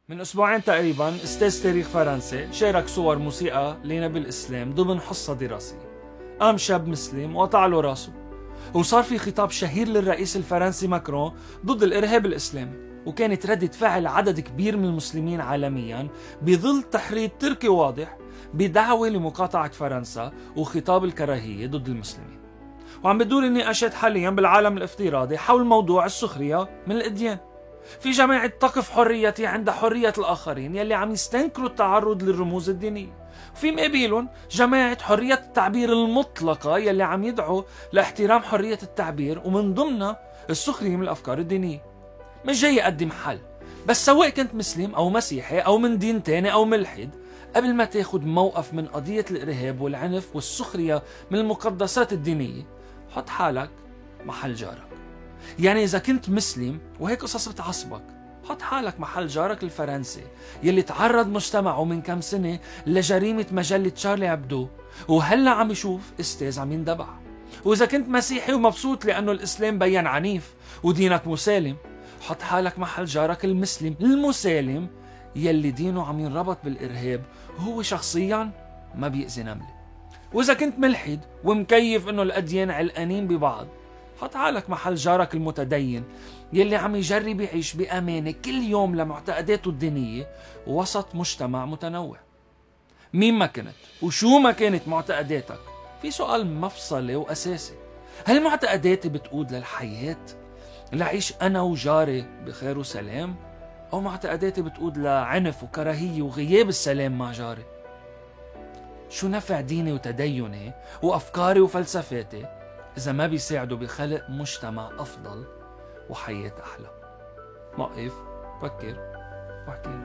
من أسبوعين تقريبا أستاذ تاريخ فرنسي شارك صور موسيقى لنبي الإسلام ضمن حصة دراسية. قام شاب مسلم وقطع له راسه، وصار في خطاب شهير للرئيس الفرنسي ماكرون ضد الإرهاب الإسلامي، وكانت ردة فعل عدد كبير من المسلمين عالميا بظل تحريض تركي واضح بدعوة لمقاطعة فرنسا وخطاب الكراهية ضد المسلمين. وعم بتدور النقاشات حاليا بالعالم الافتراضي حول موضوع السخرية من الأديان. في جماعة تقف حريتي عند حرية الآخرين يلي عم يستنكروا التعرض للرموز الدينية، وفي مقابلهم جماعة حرية التعبير المطلقة يلي عم يدعوا لاحترام حرية التعبير ومن ضمنها السخرية من الأفكار الدينية. مش جاي أقدم حل، بس سواء كنت مسلم أو مسيحي أو من دين تاني أو ملحد، قبل ما تاخد موقف من قضية الإرهاب والعنف والسخرية من المقدسات الدينية، حط حالك محل جارك. يعني إذا كنت مسلم وهيك قصص بتعصبك، حط حالك محل جارك الفرنسي يلي تعرض مجتمعه من كم سنة لجريمة مجلة شارلي عبدو، وهلأ عم يشوف أستاذ عم يندبح. وإذا كنت مسيحي ومبسوط لأنه الإسلام بيان عنيف ودينك مسالم، حط حالك محل جارك المسلم المسالم يلي دينه عم ينربط بالإرهاب وهو شخصيا ما بيأذي نملة. وإذا كنت ملحد ومكيف إنه الأديان علقانين ببعض، حط حالك محل جارك المتدين يلي عم يجرب يعيش بأمانة كل يوم لمعتقداته الدينية وسط مجتمع متنوع. مين ما كنت وشو ما كانت معتقداتك، في سؤال مفصلي وأساسي: هل معتقداتي بتقود للحياة لعيش أنا وجاري بخير وسلام، أو معتقداتي بتقود لعنف وكراهية وغياب السلام مع جاري؟ شو نفع ديني وتديني وأفكاري وفلسفاتي إذا ما بيساعدوا بخلق مجتمع أفضل وحياة أحلى؟ وقف، فكر، واحكي.